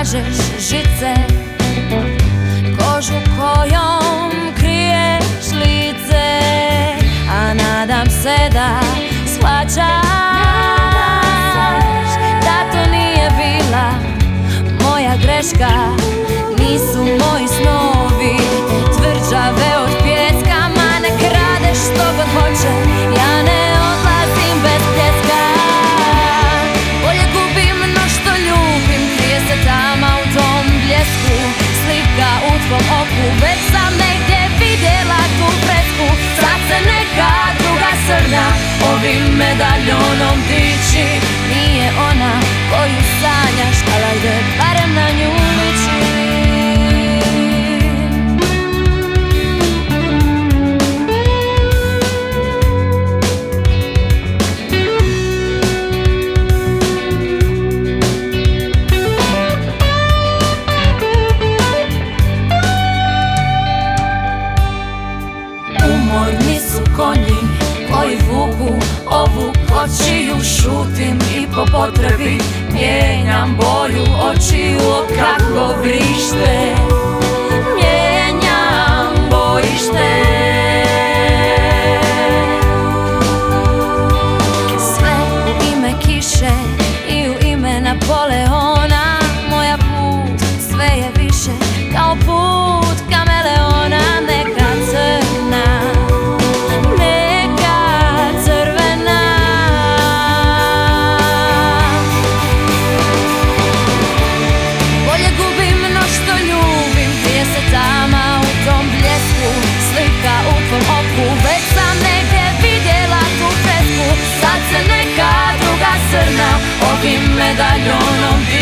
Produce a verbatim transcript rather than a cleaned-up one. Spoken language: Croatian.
mažeš žice, kožu kojom kriješ lice, a nadam se da shvaćaš da to nije bila moja greška. Nisu moji snovi tvrđave od pijeska, ma ne kradeš što god hoće, ja ne odlazim bez pljeska. Bolje gubim no što ljubim, krije se tama u tom bljesku, slika u tvom oku, već sam negdje vidjela tu fresku. Sad se neka druga srna ovim medaljonom diči, nije ona koju sanjaš, ali ajde barem na nju liči. Umorni su konji koji vuku ovu kočiju, šutim i po potrebi mijenjam boju očiju. Kako vrište, mijenjam bojište. Sve u ime kiše i u ime Napoleona, moja put sve je više kao put kameleona. Neka crna, tama u tom bljesku, slika u tvom oku, već sam negdje vidjela tu fresku. Sad se neka druga srna ovim medaljonom